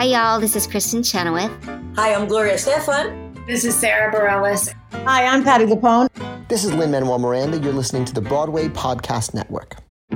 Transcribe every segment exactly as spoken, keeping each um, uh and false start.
Hi, y'all. This is Kristen Chenoweth. Hi, I'm Gloria Estefan. This is Sarah Bareilles. Hi, I'm Patti LuPone. This is Lin-Manuel Miranda. You're listening to the Broadway Podcast Network.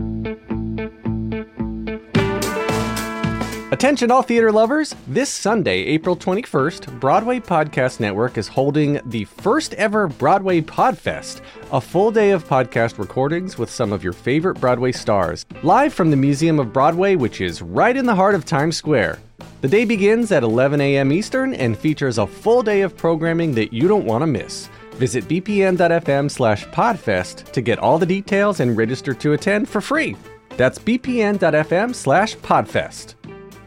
Attention all theater lovers! This Sunday, April twenty-first, Broadway Podcast Network is holding the first ever Broadway Podfest, a full day of podcast recordings with some of your favorite Broadway stars, live from the Museum of Broadway, which is right in the heart of Times Square. The day begins at eleven a.m. Eastern and features a full day of programming that you don't want to miss. Visit bpn.fm slash podfest to get all the details and register to attend for free. That's bpn.fm slash podfest.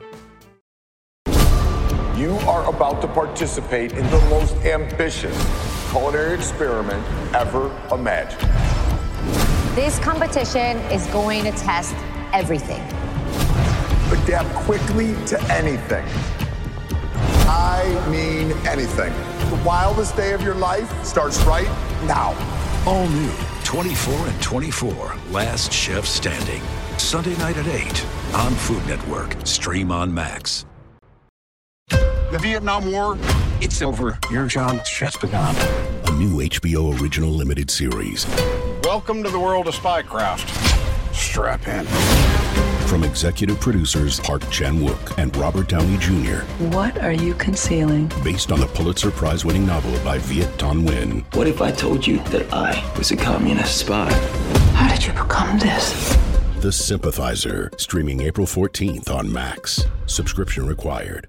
You are about to participate in the most ambitious culinary experiment ever imagined. This competition is going to test everything. Adapt quickly to anything. I mean anything. The wildest day of your life starts right now. All new, twenty-four and twenty-four, Last Chef Standing. Sunday night at eight on Food Network. Stream on Max. The Vietnam War, It's over. Your job just begun. A new H B O original limited series. welcome to the world of spycraft. Strap in. From executive producers Park Chan-wook and Robert Downey Junior What are you concealing? Based on the Pulitzer Prize-winning novel by Viet Thanh Nguyen. What if I told you that I was a communist spy? How did you become this? The Sympathizer, streaming April fourteenth on Max. Subscription required.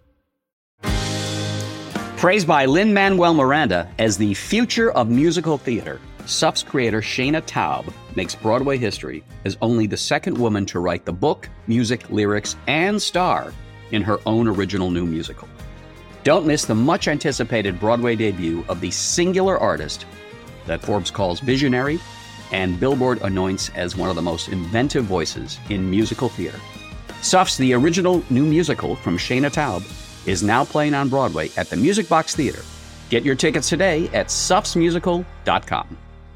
Praised by Lin-Manuel Miranda as the future of musical theater, S U F's creator Shaina Taub makes Broadway history as only the second woman to write the book, music, lyrics, and star in her own original new musical. Don't miss the much-anticipated Broadway debut of the singular artist that Forbes calls visionary and Billboard anoints as one of the most inventive voices in musical theater. S U F's The Original New Musical from Shaina Taub is now playing on Broadway at the Music Box Theater. Get your tickets today at sufs musical dot com.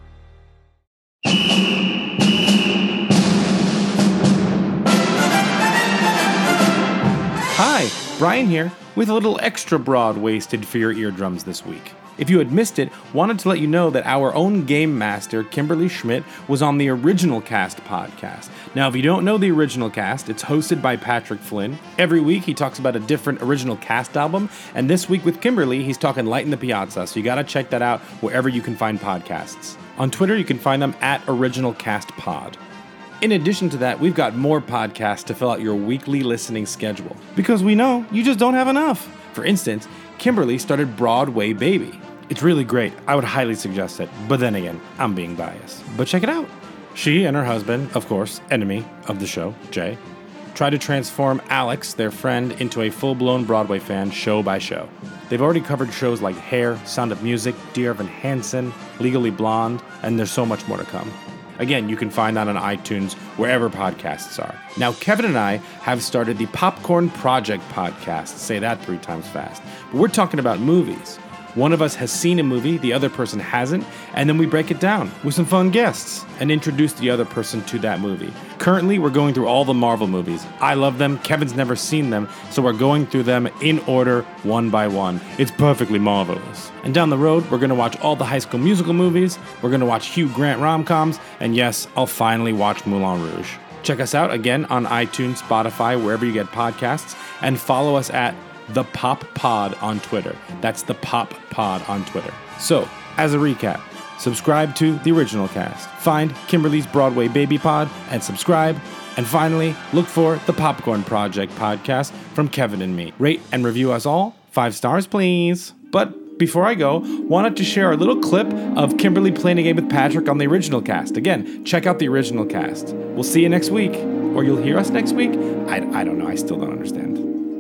Hi, Brian here, with a little extra broad-waisted for your eardrums this week. If you had missed it, wanted to let you know that our own game master, Kimberly Schmidt, was on the Original Cast podcast. Now, if you don't know the Original Cast, it's hosted by Patrick Flynn. Every week, he talks about a different Original Cast album, and this week with Kimberly, he's talking Light in the Piazza, so you gotta check that out wherever you can find podcasts. On Twitter, you can find them at Original Cast Pod. In addition to that, we've got more podcasts to fill out your weekly listening schedule, because we know you just don't have enough. For instance, Kimberly started Broadway Baby. It's really great. I would highly suggest it. But then again, I'm being biased. But check it out. She and her husband, of course, enemy of the show, Jay, try to transform Alex, their friend, into a full-blown Broadway fan show by show. They've already covered shows like Hair, Sound of Music, Dear Evan Hansen, Legally Blonde, and there's so much more to come. Again, you can find that on iTunes, wherever podcasts are. Now, Kevin and I have started the Popcorn Project podcast. Say that three times fast. But we're talking about movies. One of us has seen a movie, the other person hasn't, and then we break it down with some fun guests and introduce the other person to that movie. Currently, we're going through all the Marvel movies. I love them. Kevin's never seen them, so we're going through them in order, one by one. It's perfectly marvelous. And down the road, we're going to watch all the High School Musical movies, we're going to watch Hugh Grant rom-coms, and yes, I'll finally watch Moulin Rouge. Check us out again on iTunes, Spotify, wherever you get podcasts, and follow us at The Pop Pod on Twitter. That's The Pop Pod on Twitter. So, as a recap, subscribe to the Original Cast, find Kimberly's Broadway Baby Pod, and subscribe. And finally, look for the Popcorn Project podcast from Kevin and me. Rate and review us all. Five stars, please. But before I go, wanted to share a little clip of Kimberly playing a game with Patrick on the Original Cast. Again, check out the Original Cast. We'll see you next week. Or you'll hear us next week. I, I don't know. I still don't understand.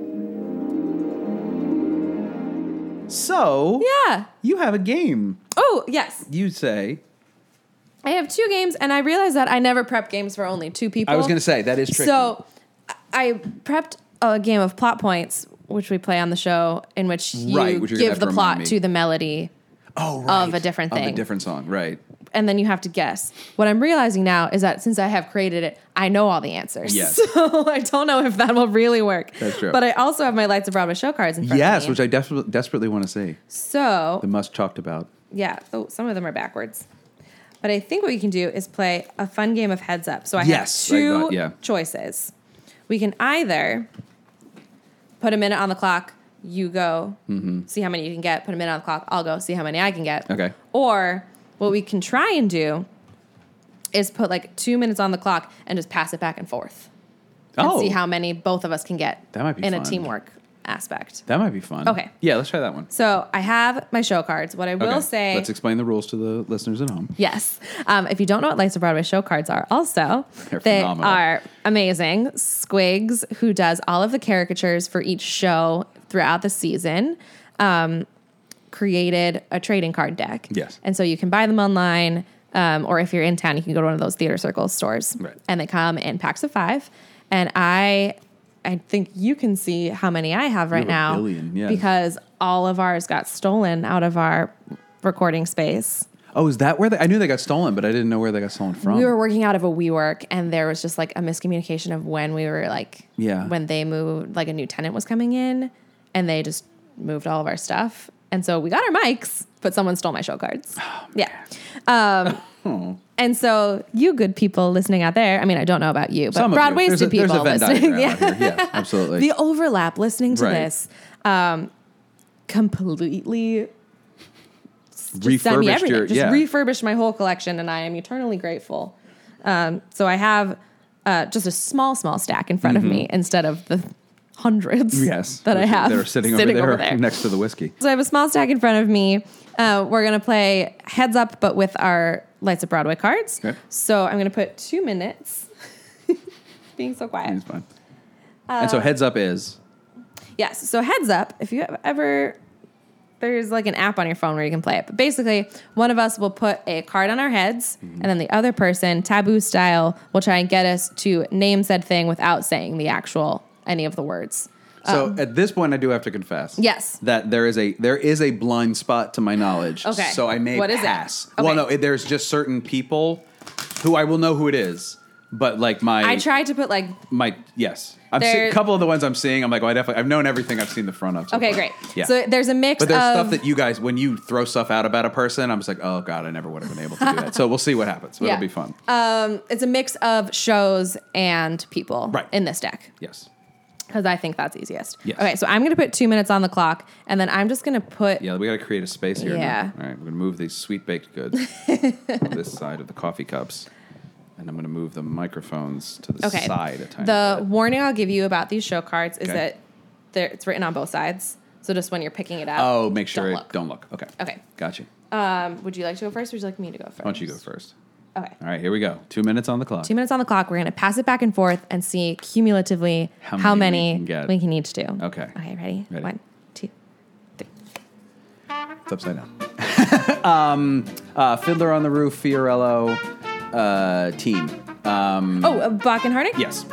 So, yeah, you have a game. Oh, yes. You say. I have two games, and I realized that I never prep games for only two people. I was going to say, that is tricky. So, I prepped a game of plot points, which we play on the show, in which you right, which give the plot me. to the melody oh, right. of a different thing. Of a different song, right. And then you have to guess. What I'm realizing now is that since I have created it, I know all the answers. Yes. So I don't know if that will really work. That's true. But I also have my Lights of Broadway show cards in front Yes, of me. which I desperately desperately want to see. So The much talked about. yeah. Oh, some of them are backwards. But I think what we can do is play a fun game of heads up. So I Yes, have I two got- yeah. choices. We can either put a minute on the clock, you go, Mm-hmm. see how many you can get, put a minute on the clock, I'll go, see how many I can get. Okay. Or what we can try and do is put like two minutes on the clock and just pass it back and forth. And Oh. see how many both of us can get That might be in fun. a teamwork aspect. That might be fun. Okay. Yeah, let's try that one. So I have my show cards. What I will Okay. say... Let's explain the rules to the listeners at home. Yes. Um, if you don't know what Lights of Broadway show cards are, also, They're they phenomenal. are amazing. Squigs, who does all of the caricatures for each show throughout the season, um, created a trading card deck. Yes. And so you can buy them online, um, or if you're in town, you can go to one of those Theater Circle stores. Right. And they come in packs of five. And I... I think you can see how many I have right have a now billion, yes. because all of ours got stolen out of our recording space. Oh, is that where they... I knew they got stolen, but I didn't know where they got stolen from. We were working out of a WeWork, and there was just like a miscommunication of when we were like, Yeah. when they moved, like a new tenant was coming in, and they just moved all of our stuff. And so we got our mics, but someone stole my show cards. Oh, yeah. Um, Oh. and so you good people listening out there, I mean, I don't know about you, but Some of you. broad-waisted There's a- there's people a Venn listening. diagram out here. Yeah, absolutely. The overlap listening to Right. this, um, completely just send me Refurbished everything. your... Just yeah. refurbished my whole collection, and I am eternally grateful. Um, so I have uh, just a small, small stack in front Mhm. of me instead of the hundreds Yes. that I which have They're sitting, sitting over, over there, there. next to the whiskey. So I have a small stack in front of me. Uh, we're going to play heads up, but with our Lights of Broadway cards. Okay. So I'm going to put two minutes. Being so quiet. It's fine. and so heads up is... Yes. So heads up, if you have ever, there's like an app on your phone where you can play it. But basically, one of us will put a card on our heads, Mm-hmm. and then the other person, taboo style, will try and get us to name said thing without saying the actual, any of the words. So Um, at this point, I do have to confess. Yes. That there is a there is a blind spot to my knowledge. Okay. So I may What is it? pass. Okay. Well, no, it, there's just certain people who I will know who it is, but like my I tried to put like, my yes, I'm seeing There- a couple of the ones I'm seeing. I'm like, oh, I definitely I've known everything I've seen the front of. So okay, far. great. Yeah. So there's a mix but there's of, stuff that you guys, when you throw stuff out about a person, I'm just like, oh god, I never would have been able to do that. So we'll see what happens. But Yeah. It'll be fun. um, it's a mix of shows and people Right. in this deck. Yes. Because I think that's easiest. Yes. Okay, so I'm going to put two minutes on the clock, and then I'm just going to put... Yeah, we got to create a space here. Yeah. Now. All right, we're going to move these sweet baked goods to this side of the coffee cups, and I'm going to move the microphones to the Okay. side a tiny The bit. warning I'll give you about these show cards is Okay. that they're- it's written on both sides. So just when you're picking it up, Oh, make sure don't it look. don't look. Okay. Okay. Got you. Um, would you like to go first, or would you like me to go first? Why don't you go first? Okay. All right, here we go. Two minutes on the clock. Two minutes on the clock. We're going to pass it back and forth and see cumulatively How how many many, we can get. we can each do. Okay. Okay, ready? Ready. One, two. It's upside down. um, uh, Fiddler on the Roof, Fiorello, uh, team. Um, Oh, uh, Bach and Harding? Yes.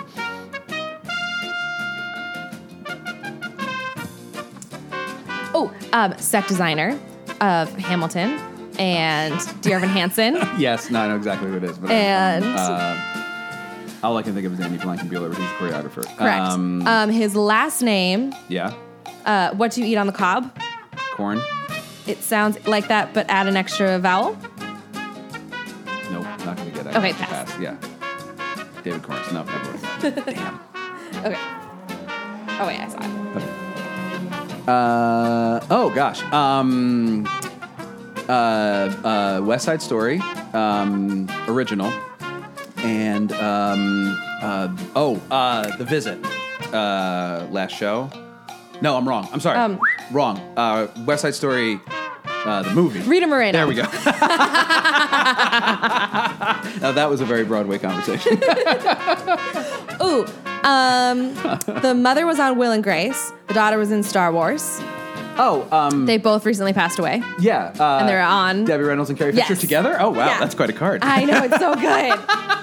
Oh, um, set designer of Hamilton and Dear Evan Hansen. Yes, no, I know exactly who it is. But And- uh, all I can think of is Andy Blankenbuehler, but he's a choreographer. Correct. Um, Um, his last name, yeah, uh, What Do You Eat on the Cob? Corn. It sounds like that, but add an extra vowel. Nope, not going to get it. Okay, pass. Yeah. David Corns. No, never. Damn. Okay. Oh, wait, I saw it. Uh, oh, gosh. Um, uh, uh, West Side Story, um, original. And, um, uh, oh, uh, The Visit, uh, last show. No, I'm wrong. I'm sorry. Um, wrong. Uh, West Side Story, uh, the movie. Rita Moreno. There we go. Now, that was a very Broadway conversation. Ooh, um, the mother was on Will and Grace. The daughter was in Star Wars. Oh, um, They both recently passed away. yeah. Uh, And they're on- Debbie Reynolds and Carrie Fisher Yes. together? Oh, wow. Yeah. That's quite a card. I know, it's so good.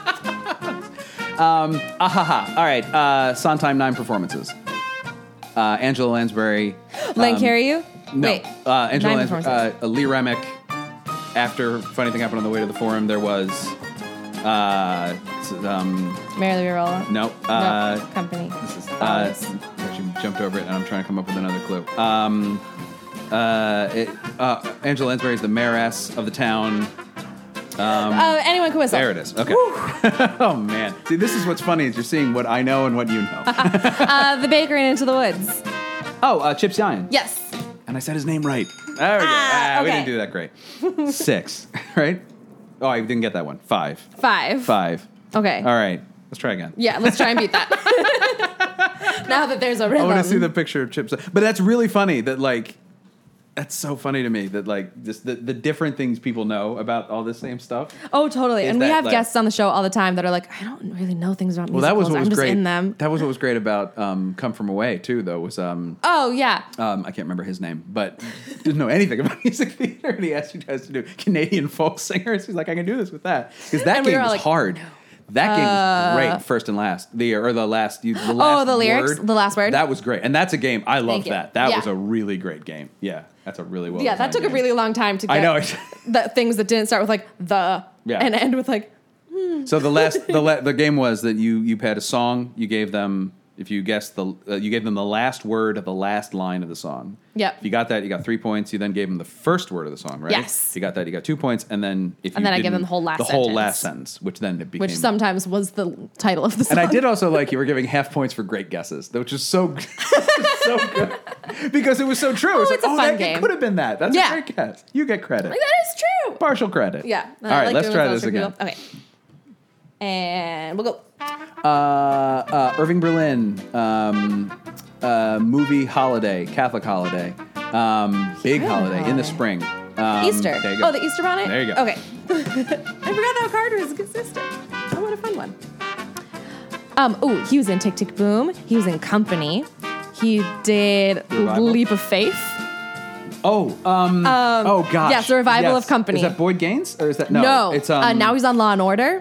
Um, ahaha. All right. Uh, Sondheim nine performances. Uh, Angela Lansbury. Len um, carry you? No. Wait. Uh, Angela nine Lansbury. Uh, Lee Remick. After Funny Thing Happened on the Way to the Forum, there was uh, it's um. Merrily We Roll. No. Uh, no. Company. This is. Uh, actually, jumped over it, and I'm trying to come up with another clue. Um. Uh. It, uh Angela Lansbury is the mayoress of the town. Um, uh, anyone can whistle. There it is. Okay. Oh man. See, this is what's funny is you're seeing what I know and what you know. uh, the Baker and Into the Woods. Oh, uh, Chip Zien. Yes. And I said his name right. There we go. Ah, ah, okay. We didn't do that great. Six, right? Oh, I didn't get that one. Five. Five. Five. Okay. All right. Let's try again. Yeah, let's try and beat that. Now that there's a rhythm. I want to see the picture of Chip Zien. But that's really funny that, like, that's so funny to me that, like, just the, the different things people know about all this same stuff. Oh, totally. Is And we that, have like- guests on the show all the time that are like, I don't really know things about Well, musicals. that was what I'm was just great. in them. That was what was great about um, Come From Away, too, though, was... Um, Oh, yeah. Um, I can't remember his name, but didn't know anything about music theater. And he asked you guys to do Canadian folk singers. He's like, I can do this with that because that And we game were all was like, hard. That game Uh, was great, first and last. The or the last, you, the last Oh, the lyrics? word, The last word? That was great, and that's a game I love. you. That that Yeah. was a really great game. Yeah, that's a really well. Yeah, that designed took a game. really long time to get I know. the things that didn't start with like the Yeah. and end with like So the last the la- the game was that you you had a song. You gave them if you guessed the uh, you gave them the last word of the last line of the song. Yep. If you got that, you got three points. You then gave them the first word of the song, right? Yes. If you got that, you got two points, and then if And you then I give didn't- them the whole last the whole sentence. last sentence, which then it became. which sometimes was the title of the song. And I did also like you were giving half points for great guesses, which is so so good because it was so true. Oh, it's like, it's a oh, fun that game. could have been that. That's Yeah. a great guess. You get credit. Like, that is true. Partial credit. Yeah. All right, like let's doing try those this for again. people. Okay. And we'll go. Uh, uh, Irving Berlin, um, uh, movie holiday, Catholic holiday, um, big holiday in the spring. Um, Easter. there you go. Oh, the Easter bonnet? There you go. Okay. I forgot that card was consistent. Oh, what a fun one. Um, oh, he was in Tick Tick Boom. He was in Company. He did Revival? Leap of Faith. Oh, um, Um, oh gosh. yes, the revival Yes. of Company. Is that Boyd Gaines or is that no? No. It's um. uh, now he's on Law and Order.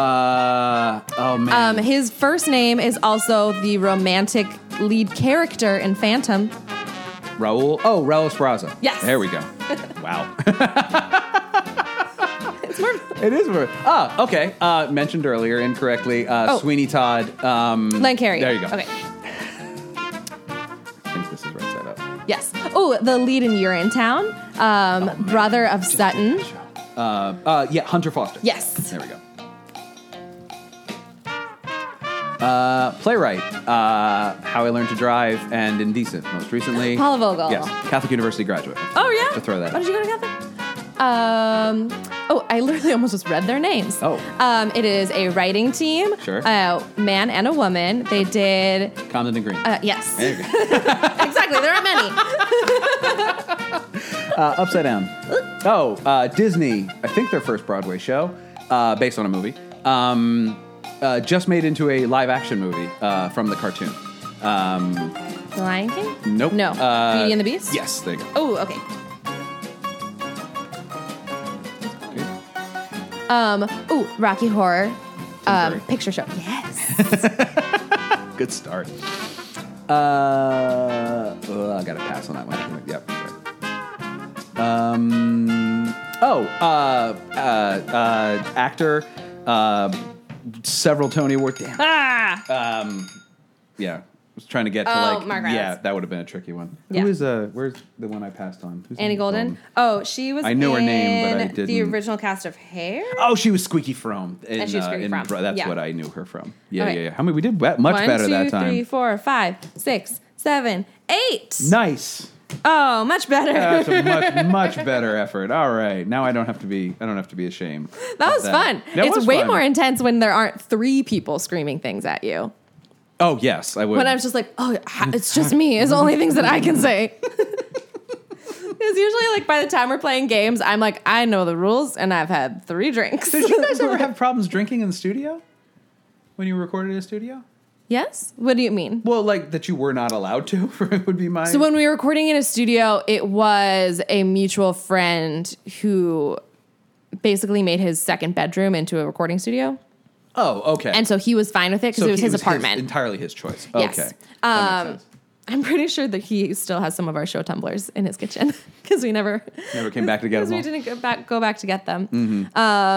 Uh oh man. Um, his first name is also the romantic lead character in Phantom. Raul. Oh, Raul Esparza. Yes. There we go. Wow. It's more. It is more. Ah, okay. Uh, mentioned earlier incorrectly. Uh, Oh. Sweeney Todd. Um, Len Carey. There you go. Okay. I think this is right side up. Yes. Oh, the lead in Urinetown. Um, Oh, brother of Sutton. Uh, uh, yeah, Hunter Foster. Yes. There we go. Uh, playwright, uh, How I Learned to Drive, and Indecent, most recently. Paula Vogel. Yes, Catholic University graduate. Oh, yeah? To throw that Oh, out. did you go to Catholic? Um, oh, I literally almost just read their names. Oh. Um, it is a writing team. Sure. A man and a woman. They did. Condon and Green. Uh, yes. There you go. Exactly. There are many. uh, Upside Down. Oh, uh, Disney, I think their first Broadway show, uh, based on a movie, um, uh, just made into a live action movie uh, from the cartoon. Um, The Lion King? nope. No. Uh, Beauty and the Beast? Yes, there you go. Oh, okay. Um, ooh, Rocky Horror um, Burry. Picture Show. Yes. Good start. Uh, oh, I got to pass on that one. Yep. Sorry. Um. Oh. Uh. Uh. Uh. Actor. Uh. Several Tony Award. Damn. Ah! Um. Yeah. I was trying to get to Oh, like. Mark yeah, Rylance. that would have been a tricky one. Yeah. Who is uh? Where's the one I passed on? Who's Annie in Golden. Oh, she was I knew her in name, but I the didn't- original cast of Hair. Oh, she was Squeaky Fromme. In, And she was uh, Squeaky in Fromme. Bro- That's Yeah. what I knew her from. Yeah, Okay. yeah, yeah. How many? We did be- much One, better two, that time. three, four, five, six, seven, eight. Nice. Oh, much better. That's a much, much better effort. All right, now I don't have to be. I don't have to be ashamed. That of was fun. That it's was way fun. more intense when there aren't three people screaming things at you. Oh yes, I would. When I was just like, oh, ha- it's just me. It's the only things that I can say. Because usually, like, by the time we're playing games, I'm like, I know the rules, and I've had three drinks. Did you guys ever have problems drinking in the studio when you recorded in a studio? Yes? What do you mean? Well, like that you were not allowed to. would be my. So when we were recording in a studio, it was a mutual friend who basically made his second bedroom into a recording studio. Oh, okay. And so he was fine with it because So it was he his apartment. entirely his choice. Yes. Okay. That makes Um, I'm pretty sure that he still has some of our show tumblers in his kitchen because we never Never came back to get because them we all. didn't go back go back to get them. Mhm. Um,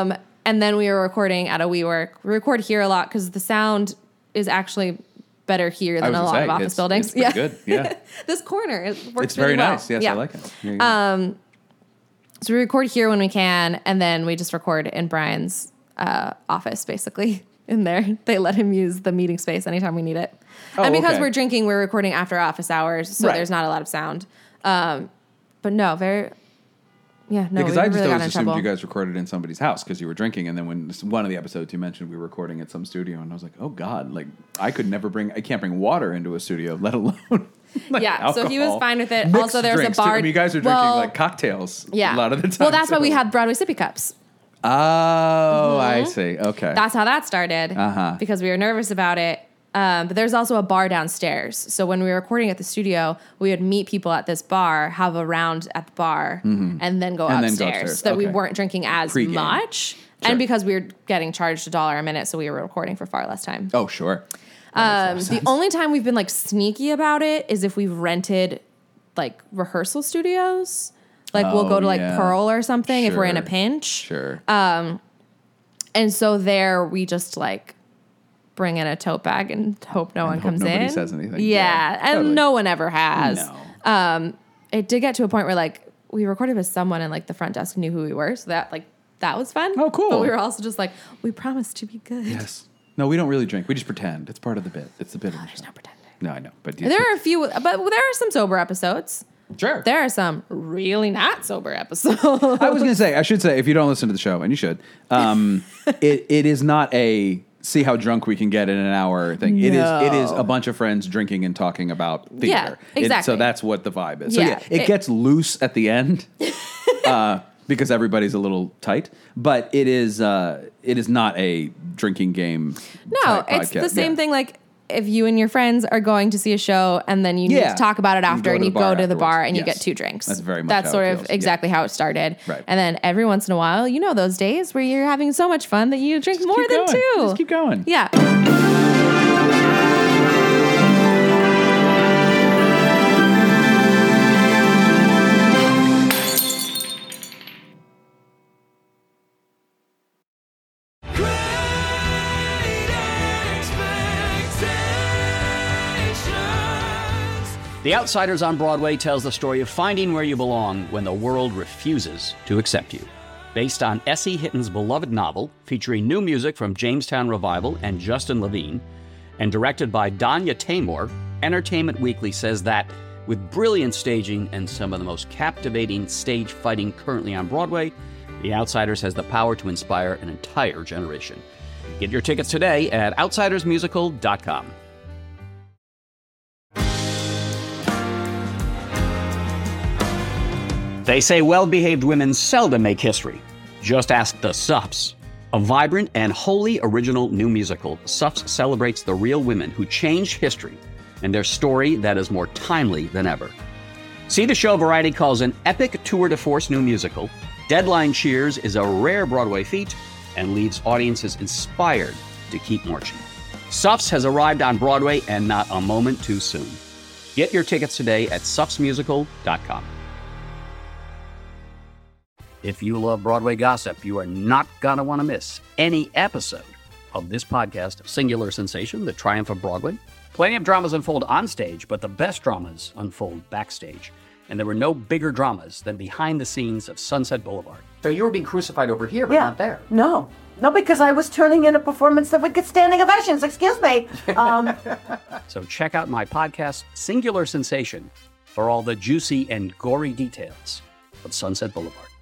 and then we were recording at a WeWork. We record here a lot because the sound is actually better here than a lot say, of office it's, buildings. It's pretty good. Yeah. This corner, it works It's very really well. nice. Yes, yeah. I like it. Um, so we record here when we can, and then we just record in Brian's uh, office, basically, in there. They let him use the meeting space anytime we need it. Oh, and because okay. we're drinking, we're recording after office hours, so Right. there's not a lot of sound. Um, but no, very... Yeah, no, because we I just really got always in assumed trouble. you guys recorded in somebody's house because you were drinking, and then when this- one of the episodes you mentioned we were recording at some studio, and I was like, oh god, like I could never bring, I can't bring water into a studio, let alone like yeah, alcohol. so he was fine with it. Mixed Also, there's a drinks, too. bar. I mean, you guys are drinking well, like cocktails yeah. a lot of the time. Well, that's why we so- had Broadway sippy cups. Oh, I Mhm. see. Okay, That's how that started. Uh-huh. Because we were nervous about it. Um, but there's also a bar downstairs. So when we were recording at the studio, we would meet people at this bar, have a round at the bar, Mhm. and then go And then upstairs, go upstairs. so that we Okay. weren't drinking as Pre-game. much. Sure. And because we were getting charged a dollar a minute, so we were recording for far less time. Oh, sure. Um, the only time we've been like sneaky about it is if we've rented like rehearsal studios. Like we'll Oh, go to like yeah. Pearl or something if we're in a Sure. pinch. Sure. Um, and so there we just like bring in a tote bag and hope no one hope comes nobody in. says anything. Yeah, Yeah, and totally. no one ever has. No. Um, it did get to a point where like we recorded with someone and like the front desk knew who we were, so that like that was fun. Oh, cool. But we were also just like, we promised to be good. Yes. No, we don't really drink. We just pretend. It's part of the bit. It's the bit. No, there's no pretending. No, I know. But There are a few, but there are some sober episodes. Sure. There are some really not sober episodes. I was going to say, I should say, if you don't listen to the show, and you should, um, it it is not a see how drunk we can get in an hour thing. It is it is a bunch of friends drinking and talking about theater. Yeah, It- exactly. so that's what the vibe is. So Yeah, yeah, it, it- gets loose at the end uh, because everybody's a little tight. But it is uh, it is not a drinking game. No, type it's podcast. the same Yeah. thing like if you and your friends are going to see a show and then you need Yeah. to talk about it You after go and to you the bar go to the bar afterwards. and you Yes. get two drinks. That's very much That's how sort it of feels. Yeah. exactly how it started. Right. And then every once in a while, you know those days where you're having so much fun that you drink more keep than going. two. Just keep going. Yeah. The Outsiders on Broadway tells the story of finding where you belong when the world refuses to accept you. Based on Essie Hitton's beloved novel, featuring new music from Jamestown Revival and Justin Levine, and directed by Danya Tamor, Entertainment Weekly says that, with brilliant staging and some of the most captivating stage fighting currently on Broadway, The Outsiders has the power to inspire an entire generation. Get your tickets today at outsiders musical dot com. They say well-behaved women seldom make history. Just ask the Suffs. A vibrant and wholly original new musical, Suffs celebrates the real women who changed history and their story that is more timely than ever. See the show Variety calls an epic tour de force new musical. Deadline cheers is a rare Broadway feat and leaves audiences inspired to keep marching. Suffs has arrived on Broadway and not a moment too soon. Get your tickets today at suffs musical dot com. If you love Broadway gossip, you are not going to want to miss any episode of this podcast of Singular Sensation, The Triumph of Broadway. Plenty of dramas unfold on stage, but the best dramas unfold backstage. And there were no bigger dramas than behind the scenes of Sunset Boulevard. So you were being crucified over here, but Yeah. not there. No. No, because I was turning in a performance that would get standing ovations. Excuse me. Um, So check out my podcast, Singular Sensation, for all the juicy and gory details of Sunset Boulevard.